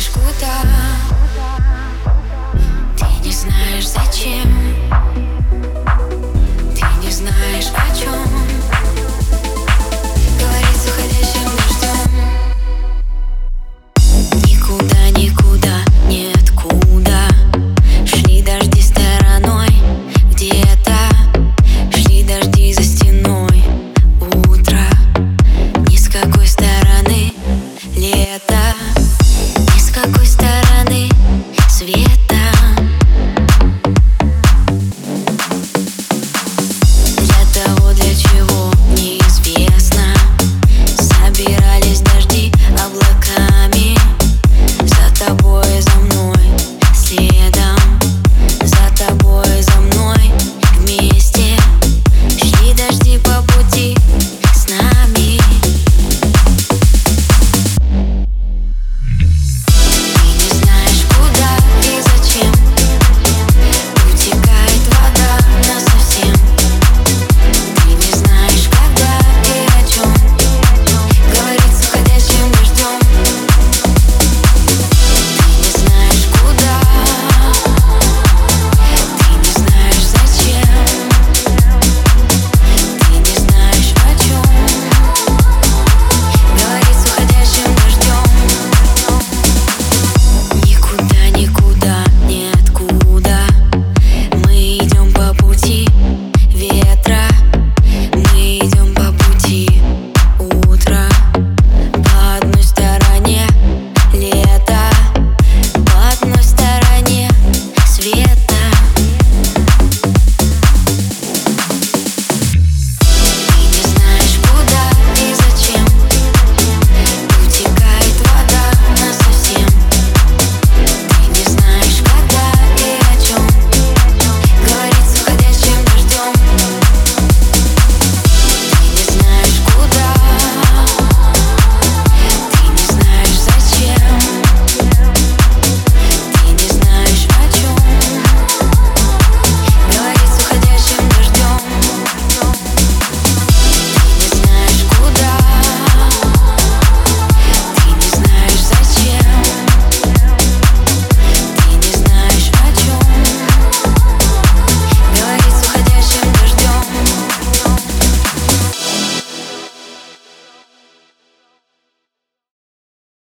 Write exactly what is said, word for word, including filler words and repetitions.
знаешь куда, ты не знаешь зачем, ты не знаешь о чем говорит с уходящим дождем. Никуда, никуда, ниоткуда шли дожди стороной, где-то шли дожди за стеной. Утро, ни с какой стороны, лето.